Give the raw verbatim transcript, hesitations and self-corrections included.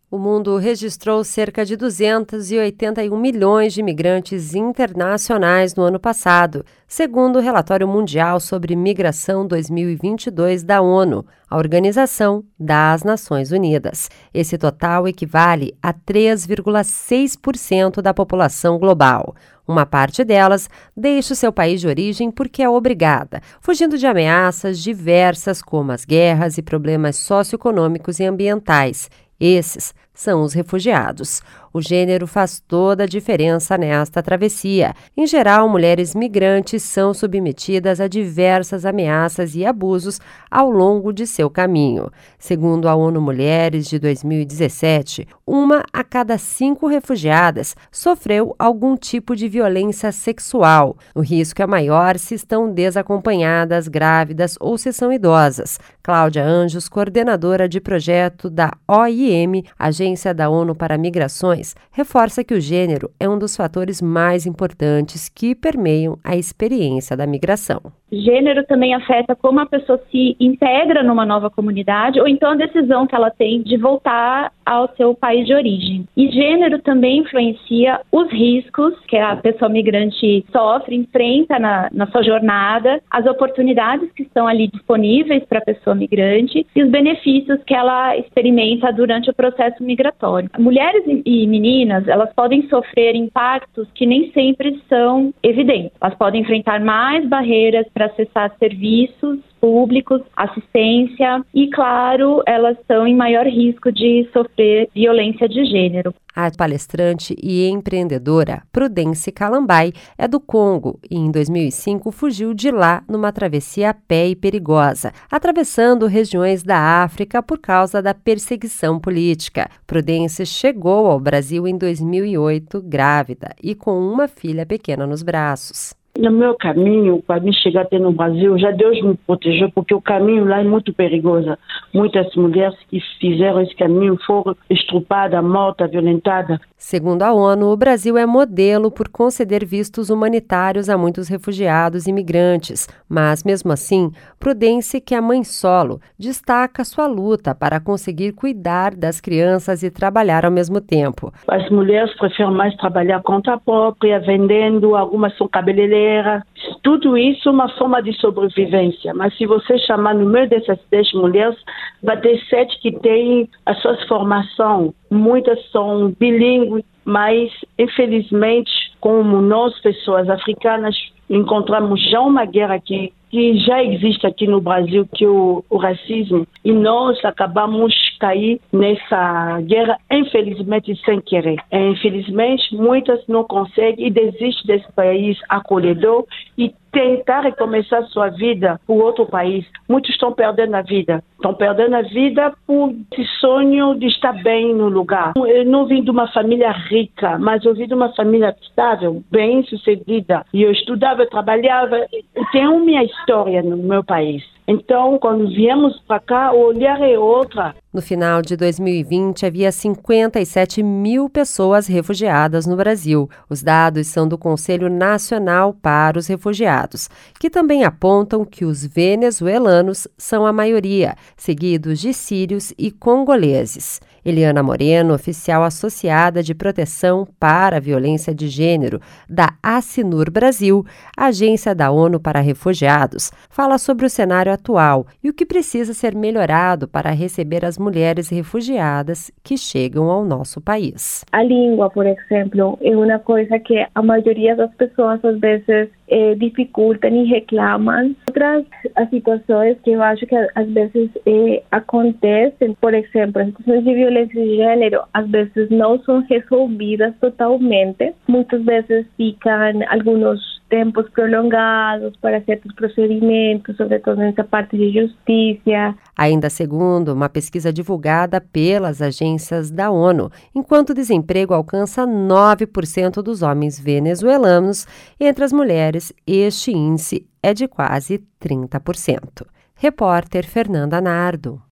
O mundo registrou cerca de duzentos e oitenta e um milhões de imigrantes internacionais no ano passado, segundo o Relatório Mundial sobre Migração dois mil e vinte e dois da ONU, a Organização das Nações Unidas. Esse total equivale a três vírgula seis por cento da população global. Uma parte delas deixa o seu país de origem porque é obrigada, fugindo de ameaças diversas como as guerras e problemas socioeconômicos e ambientais. Esses são os refugiados. O gênero faz toda a diferença nesta travessia. Em geral, mulheres migrantes são submetidas a diversas ameaças e abusos ao longo de seu caminho. Segundo a ONU Mulheres de dois mil e dezessete, uma a cada cinco refugiadas sofreu algum tipo de violência sexual. O risco é maior se estão desacompanhadas, grávidas ou se são idosas. Cláudia Anjos, coordenadora de projeto da O I M, Agência da ONU para Migrações, reforça que o gênero é um dos fatores mais importantes que permeiam a experiência da migração. Gênero também afeta como a pessoa se integra numa nova comunidade ou então a decisão que ela tem de voltar ao seu país de origem. E gênero também influencia os riscos que a pessoa migrante sofre, enfrenta na, na sua jornada, as oportunidades que estão ali disponíveis para a pessoa migrante e os benefícios que ela experimenta durante o processo migratório. Mulheres e meninas, elas podem sofrer impactos que nem sempre são evidentes. Elas podem enfrentar mais barreiras para acessar serviços públicos, assistência e, claro, elas estão em maior risco de sofrer violência de gênero. A palestrante e empreendedora Prudence Calambai é do Congo e, em dois mil e cinco, fugiu de lá numa travessia a pé e perigosa, atravessando regiões da África por causa da perseguição política. Prudence chegou ao Brasil em dois mil e oito, grávida e com uma filha pequena nos braços. No meu caminho, para me chegar até no Brasil, já Deus me protegeu, porque o caminho lá é muito perigoso. Muitas mulheres que fizeram esse caminho foram estrupadas, mortas, violentadas. Segundo a ONU, o Brasil é modelo por conceder vistos humanitários a muitos refugiados e imigrantes. Mas, mesmo assim, Prudence, que é mãe solo, destaca sua luta para conseguir cuidar das crianças e trabalhar ao mesmo tempo. As mulheres preferem mais trabalhar conta própria, vendendo, algumas são cabeleireiras. Tudo isso é uma forma de sobrevivência, mas se você chamar no meio dessas dez mulheres, vai ter sete que têm a sua formação, muitas são bilíngues, mas infelizmente, como nós, pessoas africanas, encontramos já uma guerra aqui, que já existe aqui no Brasil, que é o, o racismo, e nós acabamos de cair nessa guerra, infelizmente, sem querer. E, infelizmente, muitas não conseguem e desistem desse país acolhedor e tentar recomeçar sua vida por outro país. Muitos estão perdendo a vida. Estão perdendo a vida por esse sonho de estar bem no lugar. Eu não vim de uma família rica, mas eu vim de uma família estável, bem sucedida. E eu estudava, eu trabalhava. Tenho minha história no meu país. Então, quando viemos para cá, o olhar é outra. No final de dois mil e vinte, havia cinquenta e sete mil pessoas refugiadas no Brasil. Os dados são do Conselho Nacional para os Refugiados, que também apontam que os venezuelanos são a maioria, seguidos de sírios e congoleses. Eliana Moreno, oficial associada de proteção para a violência de gênero da Acnur Brasil, agência da ONU para refugiados, fala sobre o cenário atual e o que precisa ser melhorado para receber as mulheres refugiadas que chegam ao nosso país. A língua, por exemplo, é uma coisa que a maioria das pessoas às vezes eh, dificultam e reclamam. Outras as situações que eu acho que às vezes eh, acontecem, por exemplo, as situações de violência de gênero às vezes não são resolvidas totalmente. Muitas vezes ficam alguns tempos prolongados para certos procedimentos, sobretudo nessa parte de justiça. Ainda segundo uma pesquisa divulgada pelas agências da ONU, enquanto o desemprego alcança nove por cento dos homens venezuelanos, entre as mulheres este índice é de quase trinta por cento. Repórter Fernanda Nardo.